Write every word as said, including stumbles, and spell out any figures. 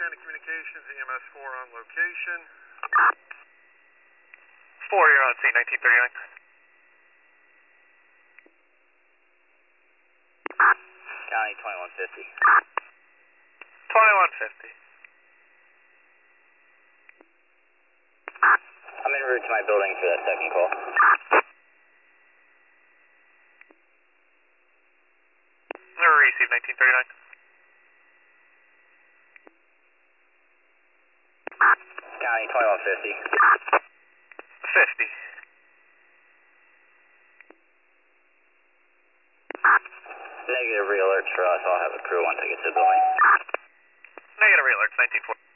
Atlantic Communications, E M S four on location. four, you're on scene, nineteen thirty-nine. County twenty-one fifty. twenty-one fifty. I'm en route to my building for that second call. Never received, nineteen thirty-nine. County twenty-one fifty. fifty. Negative re-alerts for us. I'll have a crew once I get to the building. Negative alerts, nineteen forty.